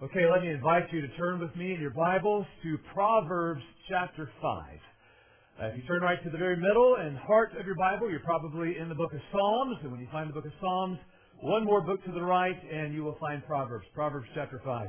Okay, let me invite you to turn with me in your Bibles to Proverbs chapter 5. If you turn right to the very middle and heart of your Bible, you're probably in the book of Psalms. And when you find the book of Psalms, one more book to the right, and you will find Proverbs chapter 5.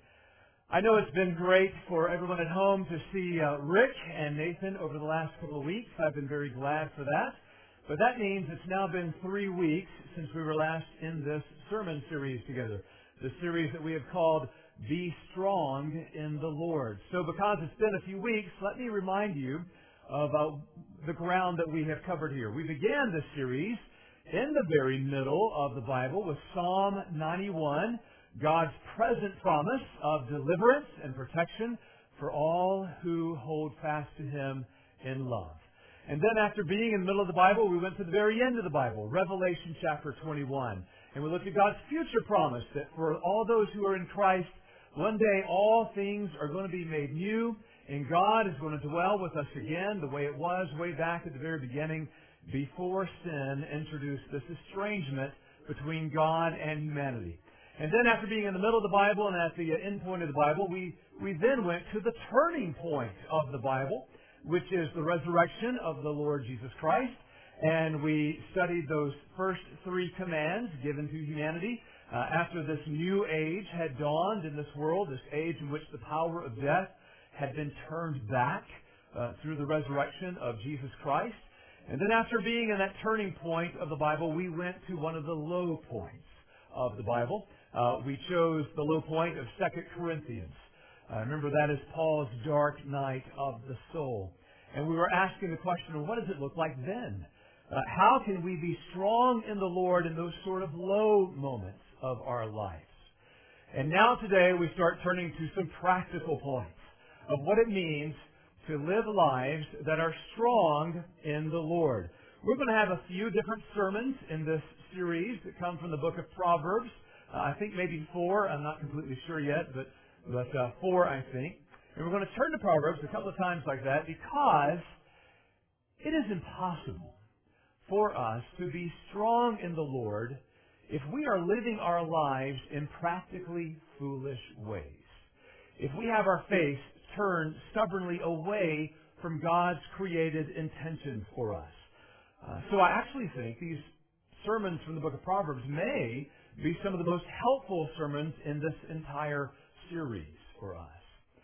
I know it's been great for everyone at home to see Rick and Nathan over the last couple of weeks. I've been very glad for that. But that means it's now been 3 weeks since we were last in this sermon series together. The series that we have called Be Strong in the Lord. So because it's been a few weeks, let me remind you of the ground that we have covered here. We began this series in the very middle of the Bible with Psalm 91, God's present promise of deliverance and protection for all who hold fast to Him in love. And then after being in the middle of the Bible, we went to the very end of the Bible, Revelation chapter 21. And we looked at God's future promise that for all those who are in Christ, one day all things are going to be made new, and God is going to dwell with us again the way it was way back at the very beginning before sin introduced this estrangement between God and humanity. And then after being in the middle of the Bible and at the end point of the Bible, we then went to the turning point of the Bible, which is the resurrection of the Lord Jesus Christ. And we studied those first 3 commands given to humanity after this new age had dawned in this world, this age in which the power of death had been turned back through the resurrection of Jesus Christ. And then after being in that turning point of the Bible, we went to one of the low points of the Bible. We chose the low point of 2 Corinthians. Remember, that is Paul's dark night of the soul. And we were asking the question, well, what does it look like then? How can we be strong in the Lord in those sort of low moments of our lives? And now today we start turning to some practical points of what it means to live lives that are strong in the Lord. We're going to have a few different sermons in this series that come from the book of Proverbs. I think maybe 4. I'm not completely sure yet, but 4, I think. And we're going to turn to Proverbs a couple of times like that because it is impossible for us to be strong in the Lord if we are living our lives in practically foolish ways. If we have our face turned stubbornly away from God's created intentions for us. So I actually think these sermons from the book of Proverbs may be some of the most helpful sermons in this entire series for us.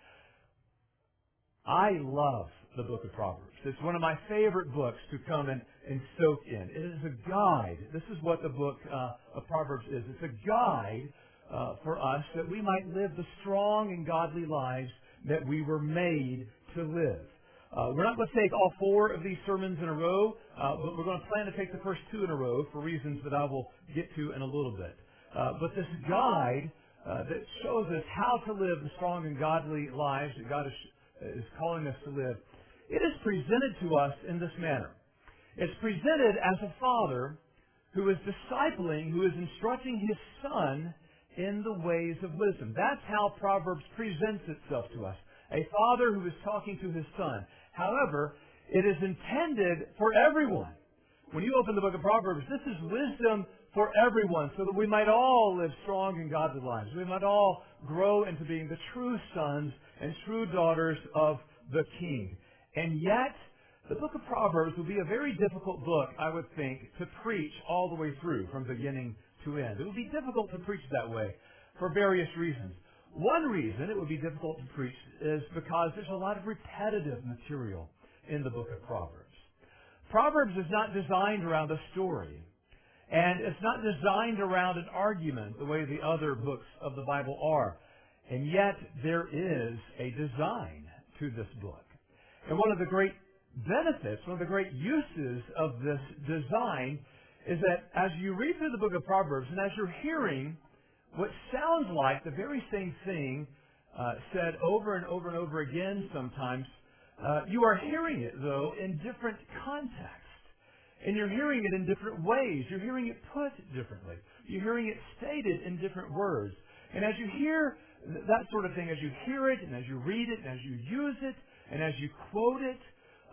I love the book of Proverbs. It's one of my favorite books to come and soak in. It is a guide. This is what the book of Proverbs is. It's a guide for us that we might live the strong and godly lives that we were made to live. We're not going to take all 4 of these sermons in a row, but we're going to plan to take the first 2 in a row for reasons that I will get to in a little bit. But this guide that shows us how to live the strong and godly lives that God is calling us to live, it is presented to us in this manner. It's presented as a father who is discipling, who is instructing his son in the ways of wisdom. That's how Proverbs presents itself to us. A father who is talking to his son. However, it is intended for everyone. When you open the book of Proverbs, this is wisdom for everyone, so that we might all live strong and godly lives. We might all grow into being the true sons and true daughters of the King. And yet, the book of Proverbs will be a very difficult book, I would think, to preach all the way through, from beginning to end. It would be difficult to preach that way for various reasons. One reason it would be difficult to preach is because there's a lot of repetitive material in the book of Proverbs. Proverbs is not designed around a story. And it's not designed around an argument the way the other books of the Bible are. And yet there is a design to this book. And one of the great benefits, one of the great uses of this design is that as you read through the book of Proverbs and as you're hearing what sounds like the very same thing said over and over and over again sometimes, you are hearing it, though, in different contexts. And you're hearing it in different ways. You're hearing it put differently. You're hearing it stated in different words. And as you hear that sort of thing, as you hear it, and as you read it, and as you use it, and as you quote it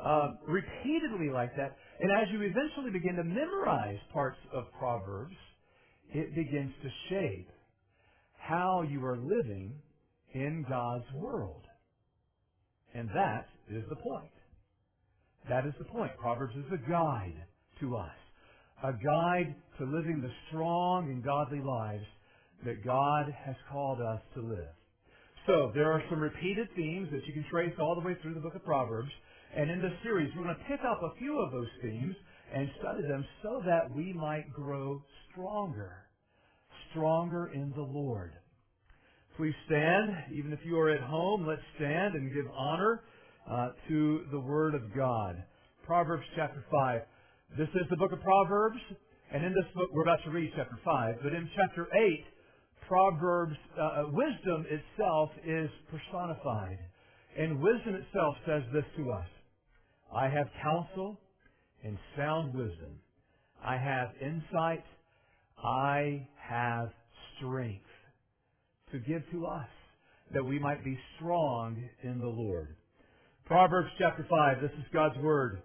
repeatedly like that, and as you eventually begin to memorize parts of Proverbs, it begins to shape how you are living in God's world. And that is the point. That is the point. Proverbs is a guide to us. A guide to living the strong and godly lives that God has called us to live. So, there are some repeated themes that you can trace all the way through the book of Proverbs. And in this series, we're going to pick up a few of those themes and study them so that we might grow stronger in the Lord. Please stand. Even if you are at home, let's stand and give honor to the Word of God. Proverbs chapter 5. This is the book of Proverbs, and in this book, we're about to read chapter 5, but in chapter 8, Proverbs, wisdom itself is personified. And wisdom itself says this to us: I have counsel and sound wisdom. I have insight. I have strength to give to us, that we might be strong in the Lord. Proverbs chapter 5, this is God's Word.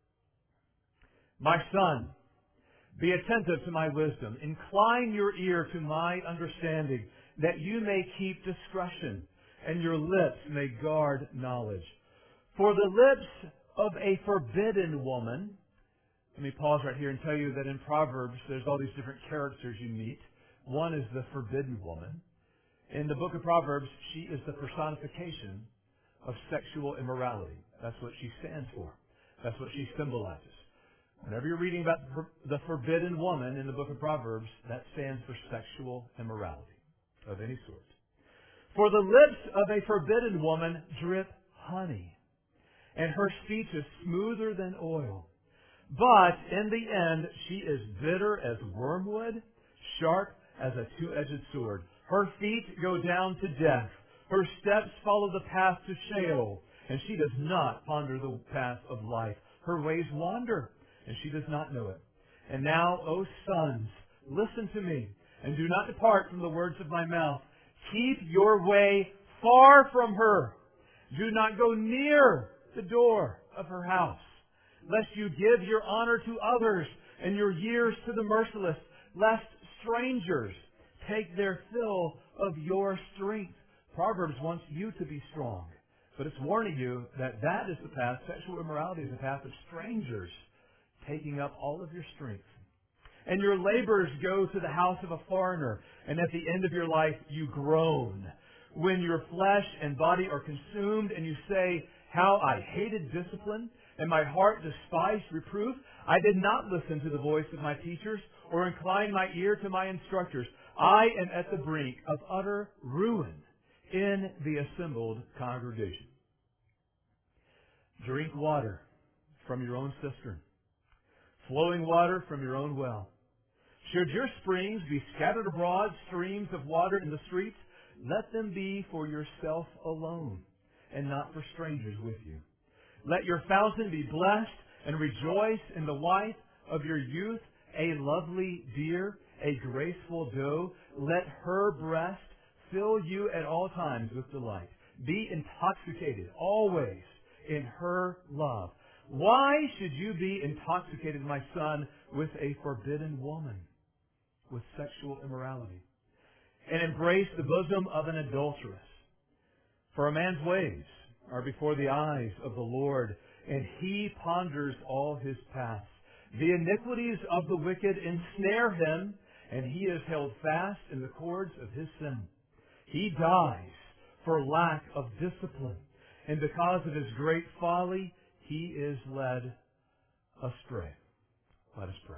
My son, be attentive to my wisdom. Incline your ear to my understanding, that you may keep discretion, and your lips may guard knowledge. For the lips of a forbidden woman... Let me pause right here and tell you that in Proverbs, there's all these different characters you meet. One is the forbidden woman. In the book of Proverbs, she is the personification of sexual immorality. That's what she stands for. That's what she symbolizes. Whenever you're reading about the forbidden woman in the book of Proverbs, that stands for sexual immorality of any sort. For the lips of a forbidden woman drip honey, and her speech is smoother than oil. But in the end, she is bitter as wormwood, sharp as a two-edged sword. Her feet go down to death. Her steps follow the path to Sheol, and she does not ponder the path of life. Her ways wander, and she does not know it. And now, O sons, listen to me, and do not depart from the words of my mouth. Keep your way far from her. Do not go near the door of her house, lest you give your honor to others and your years to the merciless, lest strangers take their fill of your strength. Proverbs wants you to be strong, but it's warning you that that is the path. Sexual immorality is the path of strangers taking up all of your strength. And your labors go to the house of a foreigner, and at the end of your life you groan. When your flesh and body are consumed, and you say, how I hated discipline, and my heart despised reproof. I did not listen to the voice of my teachers, or incline my ear to my instructors. I am at the brink of utter ruin in the assembled congregation. Drink water from your own cistern, flowing water from your own well. Should your springs be scattered abroad, streams of water in the streets, let them be for yourself alone, and not for strangers with you. Let your fountain be blessed, and rejoice in the wife of your youth, a lovely deer, a graceful doe. Let her breast fill you at all times with delight. Be intoxicated always in her love. Why should you be intoxicated, my son, with a forbidden woman, with sexual immorality, and embrace the bosom of an adulteress? For a man's ways are before the eyes of the Lord, and He ponders all his paths. The iniquities of the wicked ensnare him, and he is held fast in the cords of his sin. He dies for lack of discipline, and because of his great folly, he is led astray. Let us pray.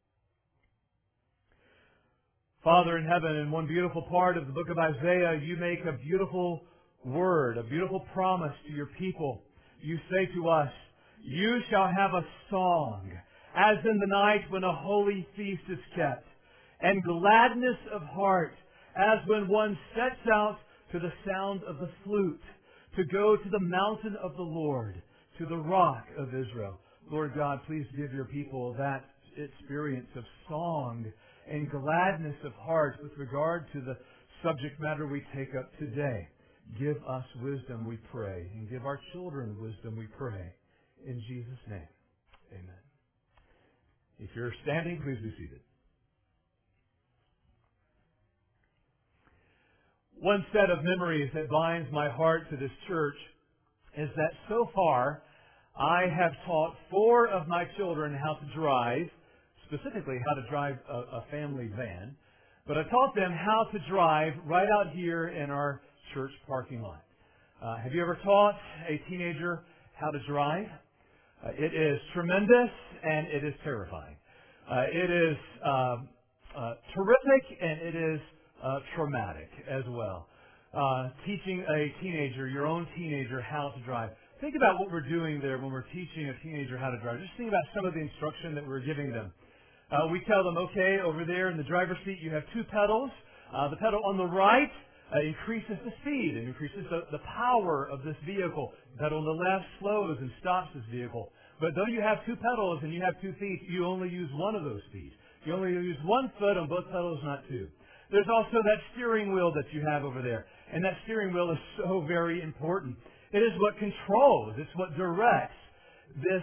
Father in heaven, in one beautiful part of the book of Isaiah, you make a beautiful word, a beautiful promise to your people. You say to us, you shall have a song, as in the night when a holy feast is kept, and gladness of heart, as when one sets out to the sound of the flute, to go to the mountain of the Lord, to the rock of Israel. Lord God, please give your people that experience of song and gladness of heart with regard to the subject matter we take up today. Give us wisdom, we pray, and give our children wisdom, we pray. In Jesus' name, amen. If you're standing, please be seated. One set of memories that binds my heart to this church is that so far I have taught 4 of my children how to drive, specifically how to drive a family van. But I taught them how to drive right out here in our church parking lot. Have you ever taught a teenager how to drive? It is tremendous and it is terrifying. It is terrific and it is traumatic as well. Teaching a teenager, your own teenager, how to drive. Think about what we're doing there when we're teaching a teenager how to drive. Just think about some of the instruction that we're giving them. We tell them, okay, over there in the driver's seat you have 2 pedals. The pedal on the right increases the speed. It increases the power of this vehicle. The pedal on the left slows and stops this vehicle. But though you have 2 pedals and you have 2 feet, you only use one of those feet. You only use 1 foot on both pedals, not 2. There's also that steering wheel that you have over there. And that steering wheel is so very important. It is what controls, it's what directs this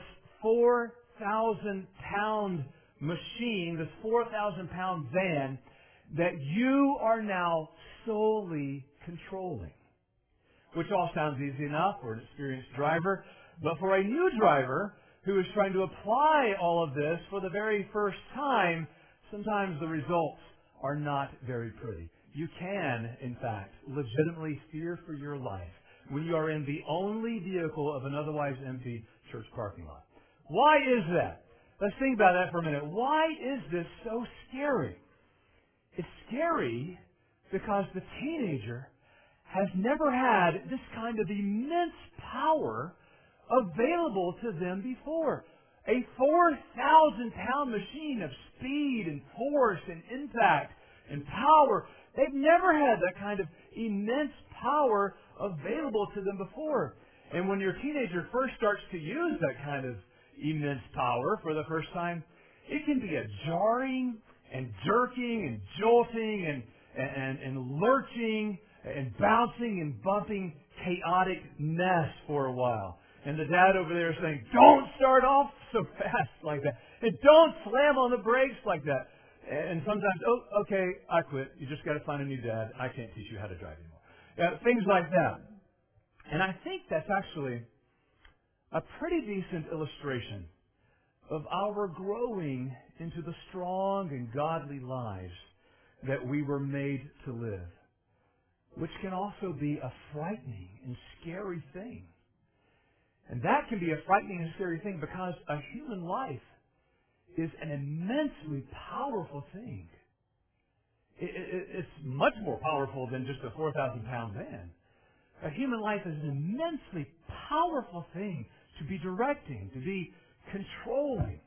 4,000-pound machine, this 4,000-pound van that you are now solely controlling. Which all sounds easy enough for an experienced driver, but for a new driver who is trying to apply all of this for the very first time, sometimes the results are not very pretty. You can, in fact, legitimately fear for your life when you are in the only vehicle of an otherwise empty church parking lot. Why is that? Let's think about that for a minute. Why is this so scary? It's scary because the teenager has never had this kind of immense power available to them before. A 4,000-pound machine of speed and force and impact and power. They've never had that kind of immense power available to them before. And when your teenager first starts to use that kind of immense power for the first time, it can be a jarring and jerking and jolting and lurching and bouncing and bumping chaotic mess for a while. And the dad over there is saying, don't start off so fast like that. And don't slam on the brakes like that. And sometimes, oh, okay, I quit. You just got to find a new dad. I can't teach you how to drive anymore. Things like that. And I think that's actually a pretty decent illustration of our growing into the strong and godly lives that we were made to live, which can also be a frightening and scary thing. And that can be a frightening and scary thing because a human life is an immensely powerful thing. It's much more powerful than just a 4,000-pound van. A human life is an immensely powerful thing to be directing, to be controlling.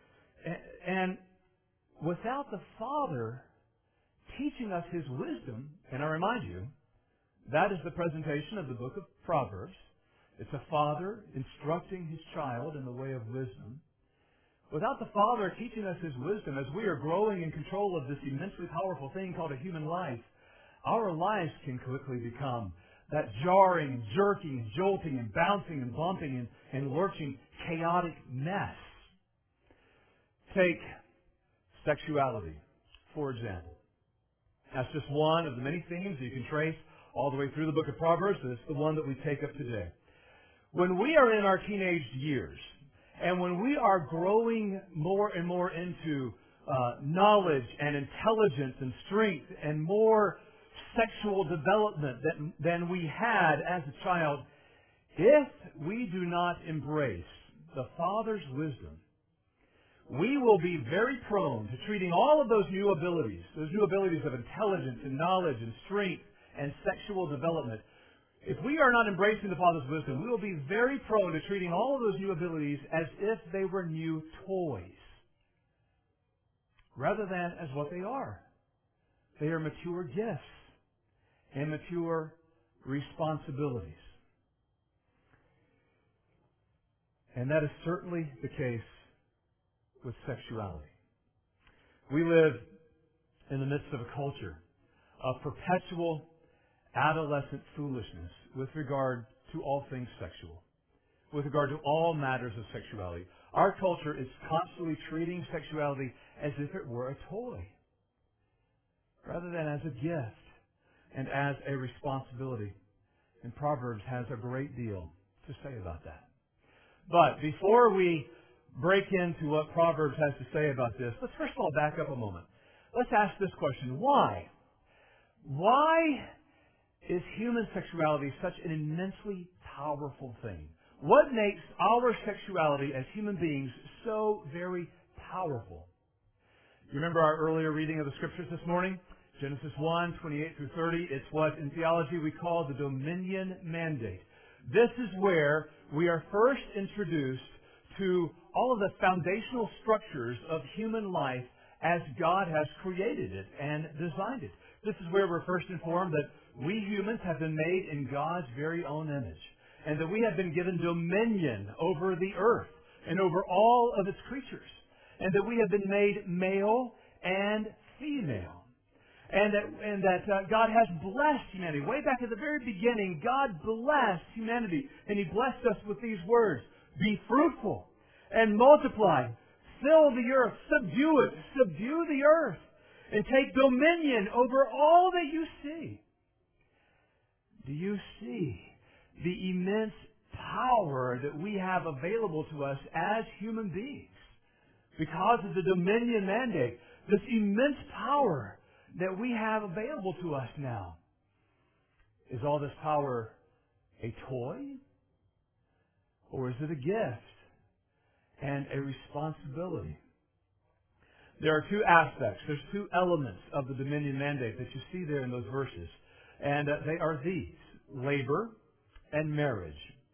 And without the Father teaching us His wisdom, and I remind you, that is the presentation of the book of Proverbs. It's a father instructing his child in the way of wisdom. Without the Father teaching us His wisdom, as we are growing in control of this immensely powerful thing called a human life, our lives can quickly become that jarring and jerking and jolting and bouncing and bumping and lurching chaotic mess. Take sexuality, for example. That's just one of the many themes that you can trace all the way through the book of Proverbs, and it's the one that we take up today. When we are in our teenage years, and when we are growing more and more into knowledge and intelligence and strength and more sexual development than we had as a child, if we do not embrace the Father's wisdom, we will be very prone to treating all of those new abilities of intelligence and knowledge and strength and sexual development. If we are not embracing the Father's wisdom, we will be very prone to treating all of those new abilities as if they were new toys, rather than as what they are. They are mature gifts and mature responsibilities. And that is certainly the case with sexuality. We live in the midst of a culture of perpetual adolescent foolishness with regard to all things sexual, with regard to all matters of sexuality. Our culture is constantly treating sexuality as if it were a toy, rather than as a gift, and as a responsibility. And Proverbs has a great deal to say about that. But before we break into what Proverbs has to say about this, let's first of all back up a moment. Let's ask this question. Why? Why is human sexuality such an immensely powerful thing? What makes our sexuality as human beings so very powerful? You remember our earlier reading of the Scriptures this morning? Genesis 1, 28 through 30. It's what in theology we call the dominion mandate. This is where we are first introduced to all of the foundational structures of human life as God has created it and designed it. This is where we're first informed that we humans have been made in God's very own image, and that we have been given dominion over the earth and over all of its creatures, and that we have been made male and female. And that God has blessed humanity. Way back at the very beginning, God blessed humanity. And He blessed us with these words. Be fruitful and multiply. Fill the earth. Subdue it. Subdue the earth. And take dominion over all that you see. Do you see the immense power that we have available to us as human beings? Because of the dominion mandate. This immense power that we have available to us now. Is all this power a toy? Or is it a gift and a responsibility? There are two aspects. There's two elements of the dominion mandate that you see there in those verses. And they are these: labor and marriage.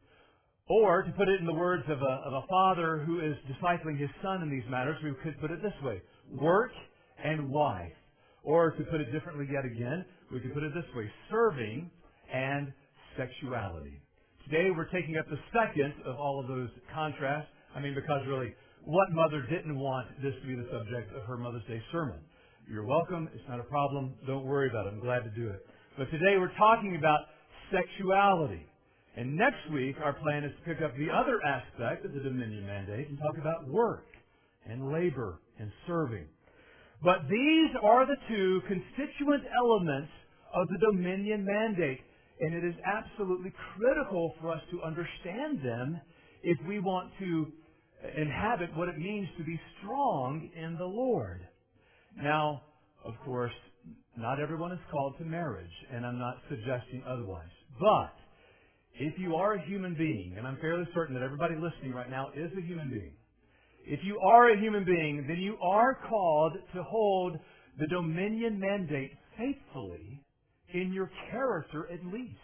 Or, to put it in the words of a father who is discipling his son in these matters, we could put it this way: work and wife. Or, to put it differently yet again, we could put it this way: serving and sexuality. Today we're taking up the second of all of those contrasts. Because really, what mother didn't want this to be the subject of her Mother's Day sermon? You're welcome. It's not a problem. Don't worry about it. I'm glad to do it. But today we're talking about sexuality. And next week our plan is to pick up the other aspect of the dominion mandate and talk about work and labor and serving. But these are the two constituent elements of the dominion mandate, and it is absolutely critical for us to understand them if we want to inhabit what it means to be strong in the Lord. Now, of course, not everyone is called to marriage, and I'm not suggesting otherwise. But if you are a human being, and I'm fairly certain that everybody listening right now is a human being, if you are a human being, then you are called to hold the dominion mandate faithfully in your character at least.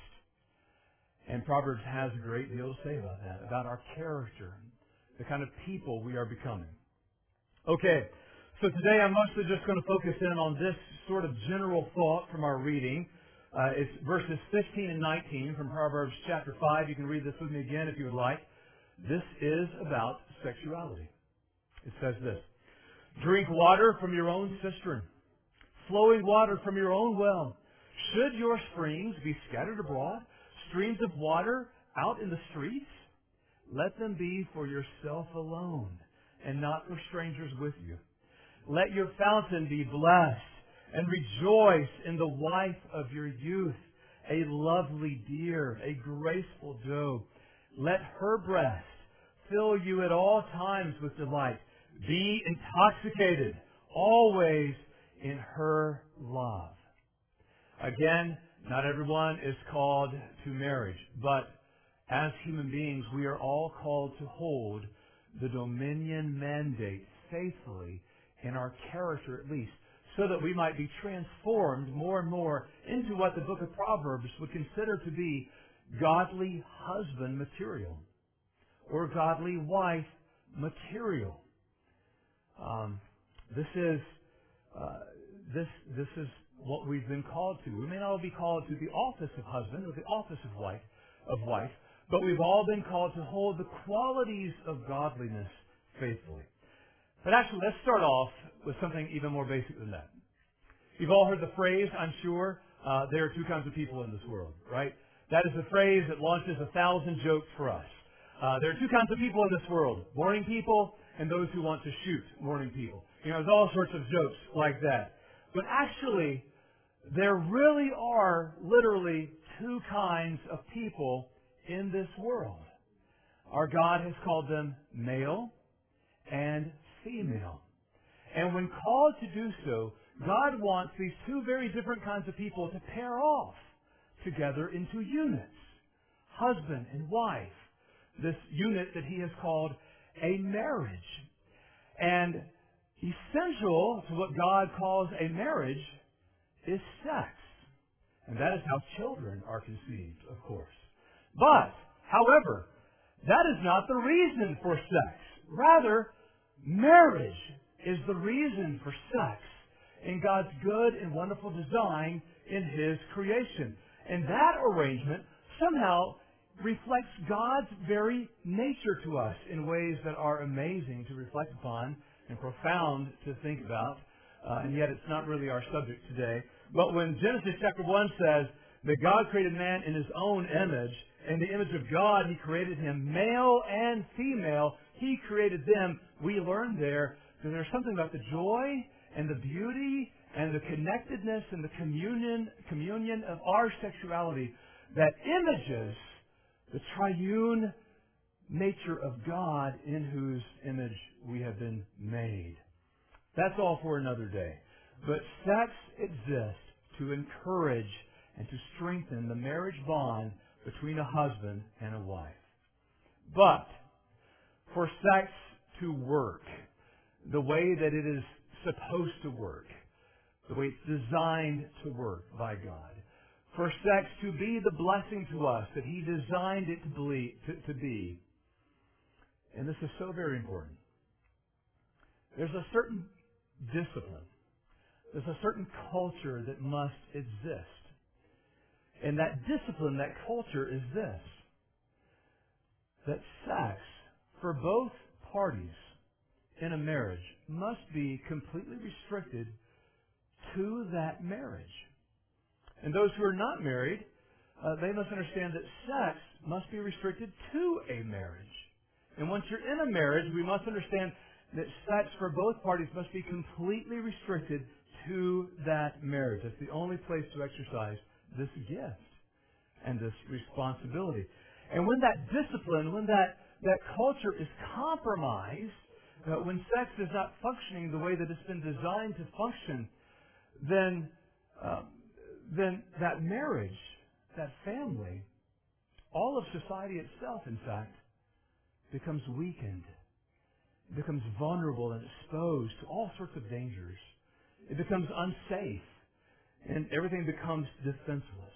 And Proverbs has a great deal to say about that, about our character, the kind of people we are becoming. Okay, so today I'm mostly just going to focus in on this sort of general thought from our reading. It's verses 15 and 19 from Proverbs chapter 5. You can read this with me again if you would like. This is about sexuality. It says this: drink water from your own cistern, flowing water from your own well. Should your springs be scattered abroad, streams of water out in the streets? Let them be for yourself alone, and not for strangers with you. Let your fountain be blessed, and rejoice in the wife of your youth, a lovely deer, a graceful doe. Let her breast fill you at all times with delight. Be intoxicated always in her love. Again, not everyone is called to marriage, but as human beings, we are all called to hold the dominion mandate faithfully in our character at least, so that we might be transformed more and more into what the book of Proverbs would consider to be godly husband material or godly wife material. This is what we've been called to. We may not all be called to the office of husband or the office of wife, but we've all been called to hold the qualities of godliness faithfully. But actually, let's start off with something even more basic than that. You've all heard the phrase, I'm sure, there are two kinds of people in this world, right? That is the phrase that launches 1,000 jokes for us. There are two kinds of people in this world: morning people and those who want to shoot morning people. There's all sorts of jokes like that. But actually, there really are literally two kinds of people in this world. Our God has called them male and female. And when called to do so, God wants these two very different kinds of people to pair off together into units, husband and wife, this unit that He has called a marriage. And essential to what God calls a marriage is sex. And that is how children are conceived, of course. But, however, that is not the reason for sex. Rather, marriage is the reason for sex in God's good and wonderful design in His creation. And that arrangement somehow reflects God's very nature to us in ways that are amazing to reflect upon and profound to think about. And yet it's not really our subject today. But when Genesis chapter 1 says that God created man in His own image, in the image of God He created him, male and female, He created them, we learn there that there's something about the joy and the beauty and the connectedness and the communion of our sexuality that images the triune nature of God in whose image we have been made. That's all for another day. But sex exists to encourage and to strengthen the marriage bond between a husband and a wife. But for sex to work the way that it is supposed to work, the way it's designed to work by God, for sex to be the blessing to us that He designed it to be, and this is so very important, there's a certain discipline, there's a certain culture that must exist. And that discipline, that culture is this, that sex for both parties in a marriage must be completely restricted to that marriage. And those who are not married, they must understand that sex must be restricted to a marriage. And once you're in a marriage, we must understand that sex for both parties must be completely restricted to that marriage. That's the only place to exercise this gift and this responsibility. And when that discipline, when that culture is compromised, when sex is not functioning the way that it's been designed to function, then that marriage, that family, all of society itself, in fact, becomes weakened. It becomes vulnerable and exposed to all sorts of dangers. It becomes unsafe, and everything becomes defenseless.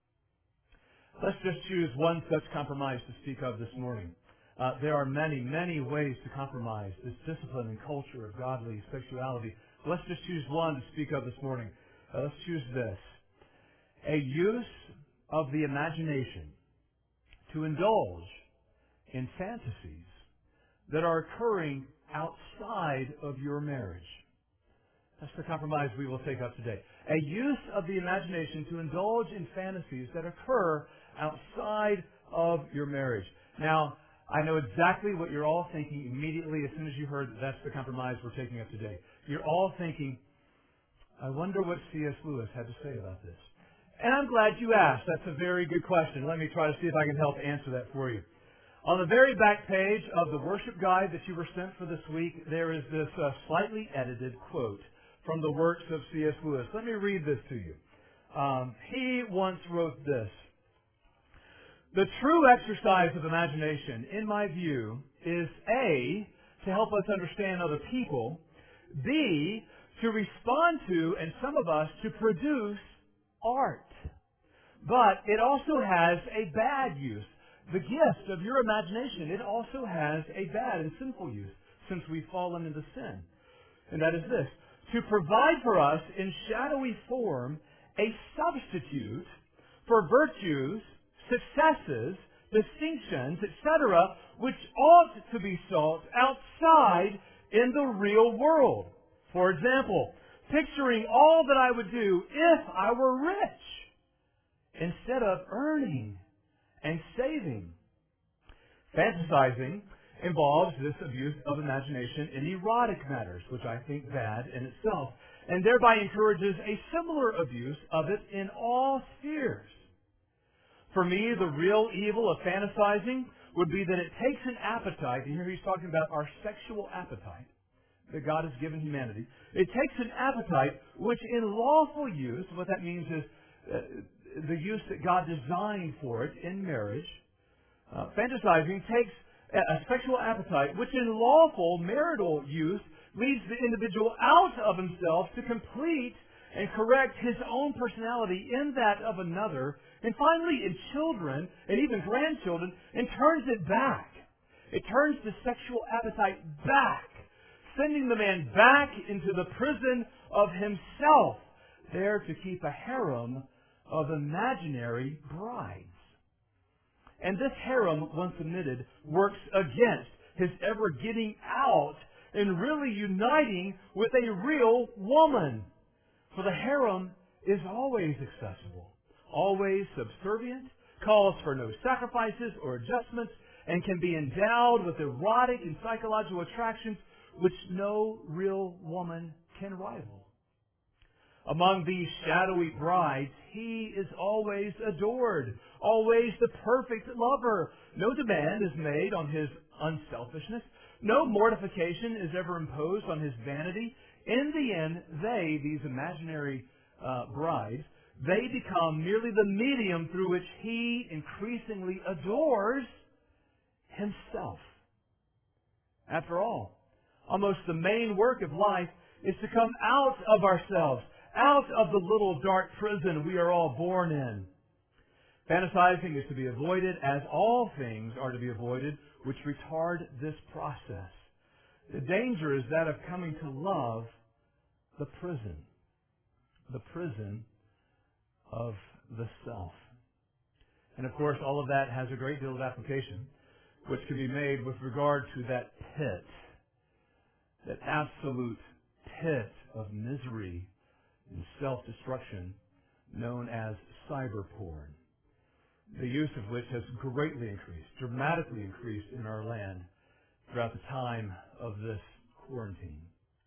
Let's just choose one such compromise to speak of this morning. There are many, many ways to compromise this discipline and culture of godly sexuality. Let's just choose one to speak of this morning. Let's choose this. A use of the imagination to indulge in fantasies that are occurring outside of your marriage. That's the compromise we will take up today. A use of the imagination to indulge in fantasies that occur outside of your marriage. Now, I know exactly what you're all thinking immediately as soon as you heard that that's the compromise we're taking up today. You're all thinking, I wonder what C.S. Lewis had to say about this. And I'm glad you asked. That's a very good question. Let me try to see if I can help answer that for you. On the very back page of the worship guide that you were sent for this week, there is this slightly edited quote from the works of C.S. Lewis. Let me read this to you. He once wrote this. The true exercise of imagination, in my view, is A, to help us understand other people, B, to respond to, and some of us, to produce art. But it also has a bad use. The gift of your imagination, it also has a bad and sinful use, since we've fallen into sin. And that is this: to provide for us in shadowy form a substitute for virtues, successes, distinctions, etc., which ought to be sought outside in the real world. For example, picturing all that I would do if I were rich, instead of earning and saving. Fantasizing involves this abuse of imagination in erotic matters, which I think bad in itself. and thereby encourages a similar abuse of it in all spheres. For me, the real evil of fantasizing would be that it takes an appetite, and here he's talking about our sexual appetite that God has given humanity. It takes an appetite which in lawful use, what that means is the use that God designed for it in marriage. Fantasizing takes a sexual appetite which in lawful marital use leads the individual out of himself to complete and correct his own personality in that of another, and finally in children and even grandchildren, and turns it back. It turns the sexual appetite back, sending the man back into the prison of himself, there to keep a harem of imaginary brides. And this harem, once admitted, works against his ever getting out and really uniting with a real woman. For the harem is always accessible, always subservient, calls for no sacrifices or adjustments, and can be endowed with erotic and psychological attractions which no real woman can rival. Among these shadowy brides, he is always adored, always the perfect lover. No demand is made on his unselfishness. No mortification is ever imposed on his vanity. In the end, they, these imaginary brides, they become merely the medium through which he increasingly adores himself. After all, almost the main work of life is to come out of ourselves, out of the little dark prison we are all born in. Fantasizing is to be avoided, as all things are to be avoided which retard this process. The danger is that of coming to love the prison of the self. And of course, all of that has a great deal of application, which can be made with regard to that pit, that absolute pit of misery and self-destruction known as cyber porn, the use of which has greatly increased, dramatically increased in our land throughout the time of this quarantine.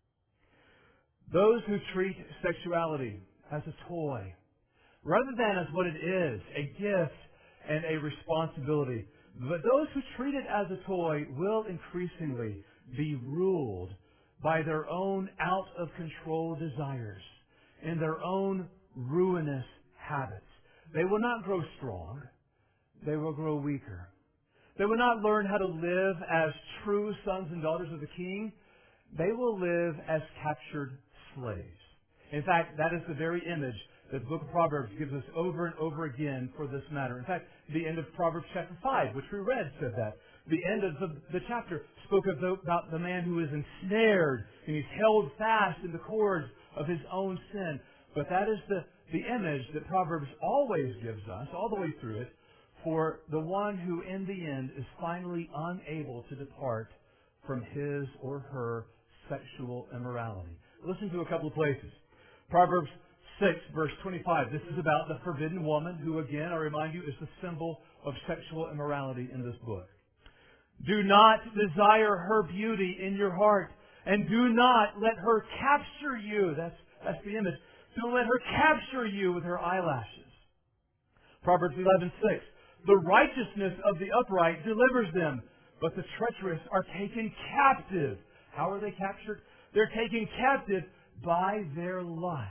Those who treat sexuality as a toy, rather than as what it is, a gift and a responsibility, but those who treat it as a toy will increasingly be ruled by their own out-of-control desires and their own ruinous habits. They will not grow strong. They will grow weaker. They will not learn how to live as true sons and daughters of the King. They will live as captured slaves. In fact, that is the very image that the book of Proverbs gives us over and over again for this matter. In fact, the end of Proverbs chapter 5, which we read, said that. The end of the chapter spoke about the man who is ensnared and he's held fast in the cords of his own sin. But that is the image that Proverbs always gives us, all the way through it, for the one who in the end is finally unable to depart from his or her sexual immorality. Listen to a couple of places. Proverbs 6, verse 25. This is about the forbidden woman, who again, I remind you, is the symbol of sexual immorality in this book. Do not desire her beauty in your heart, and do not let her capture you. That's the image. Don't let her capture you with her eyelashes. Proverbs 11:6. The righteousness of the upright delivers them, but the treacherous are taken captive. How are they captured? They're taken captive by their lust.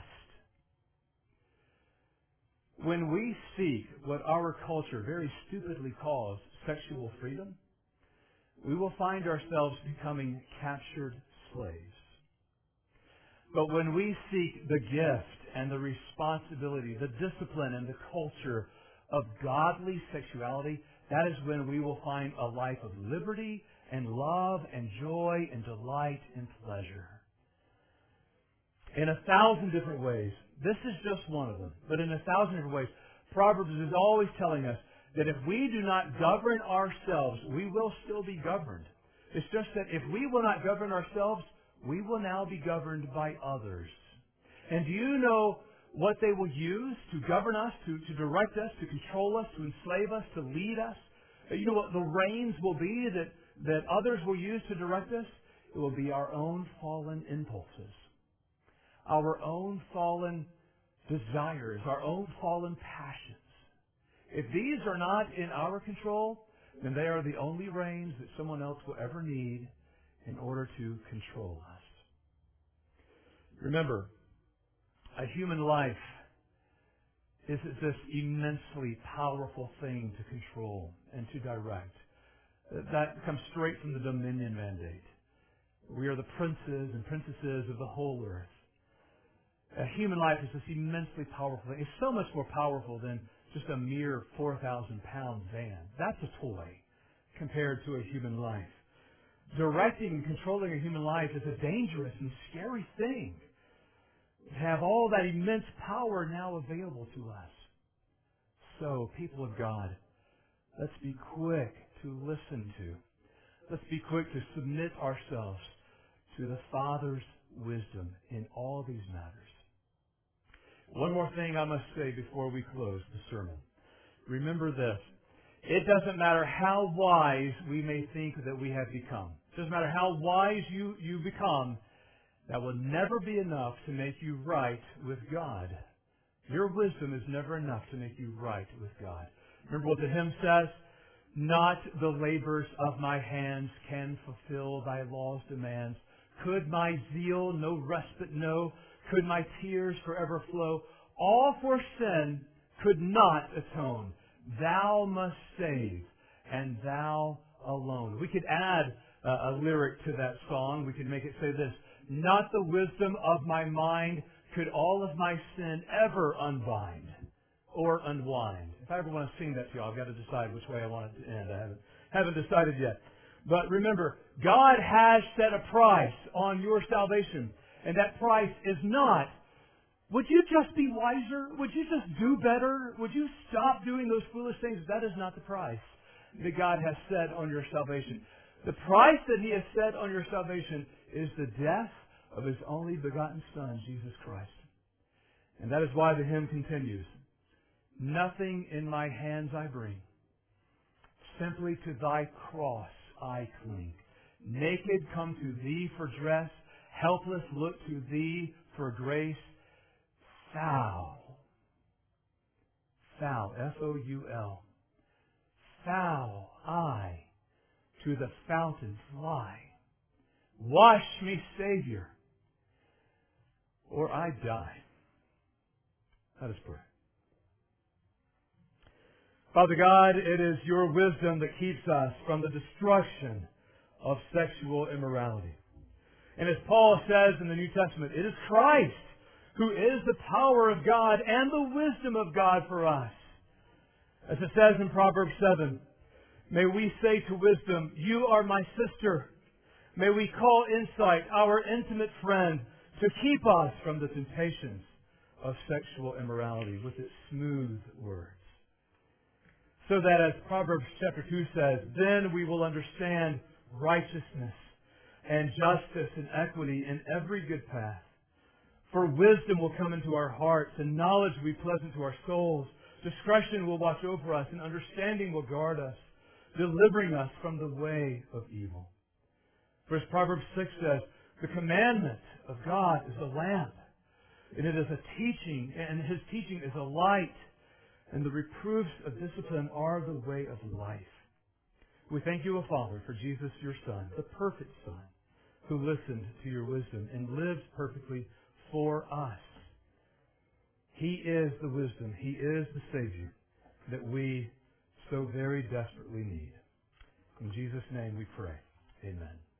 When we seek what our culture very stupidly calls sexual freedom, we will find ourselves becoming captured slaves. But when we seek the gift and the responsibility, the discipline and the culture of godly sexuality, that is when we will find a life of liberty and love and joy and delight and pleasure. In 1,000 different ways, this is just one of them, but in 1,000 different ways, Proverbs is always telling us that if we do not govern ourselves, we will still be governed. It's just that if we will not govern ourselves, we will now be governed by others. And do you know what they will use to govern us, to direct us, to control us, to enslave us, to lead us? You know what the reins will be that others will use to direct us? It will be our own fallen impulses. our own fallen desires, our own fallen passions. If these are not in our control, then they are the only reins that someone else will ever need in order to control us. Remember, a human life is this immensely powerful thing to control and to direct. That comes straight from the dominion mandate. We are the princes and princesses of the whole earth. A human life is this immensely powerful thing. It's so much more powerful than just a mere 4,000-pound van. That's a toy compared to a human life. Directing and controlling a human life is a dangerous and scary thing. To have all that immense power now available to us. So, people of God, let's be quick to listen to. Let's be quick to submit ourselves to the Father's wisdom in all these matters. One more thing I must say before we close the sermon. Remember this. It doesn't matter how wise we may think that we have become. It doesn't matter how wise you become. That will never be enough to make you right with God. Your wisdom is never enough to make you right with God. Remember what the hymn says? Not the labors of my hands can fulfill thy law's demands. Could my zeal no respite know? Could my tears forever flow? All for sin could not atone. Thou must save, and thou alone. We could add a lyric to that song. We could make it say this. Not the wisdom of my mind could all of my sin ever unbind or unwind. If I ever want to sing that to you, I've got to decide which way I want it to end. I haven't decided yet. But remember, God has set a price on your salvation. And that price is not, would you just be wiser? Would you just do better? Would you stop doing those foolish things? That is not the price that God has set on your salvation. The price that He has set on your salvation is the death of His only begotten Son, Jesus Christ. And that is why the hymn continues. Nothing in my hands I bring. Simply to thy cross I cling. Naked come to thee for dress. Helpless look to thee for grace. Foul. F-O-U-L. Foul I to the fountain fly. Wash me, Savior, or I die. Let us pray. Father God, it is your wisdom that keeps us from the destruction of sexual immorality. And as Paul says in the New Testament, it is Christ who is the power of God and the wisdom of God for us. As it says in Proverbs 7, may we say to wisdom, you are my sister. May we call insight our intimate friend to keep us from the temptations of sexual immorality with its smooth words. So that as Proverbs chapter 2 says, then we will understand righteousness and justice and equity in every good path. For wisdom will come into our hearts, and knowledge will be pleasant to our souls. Discretion will watch over us, and understanding will guard us, delivering us from the way of evil. For as Proverbs 6 says, the commandment of God is a lamp, and it is a teaching, and His teaching is a light, and the reproofs of discipline are the way of life. We thank you, O Father, for Jesus, your Son, the perfect Son, who listened to your wisdom and lived perfectly for us. He is the wisdom. He is the Savior that we so very desperately need. In Jesus' name we pray. Amen.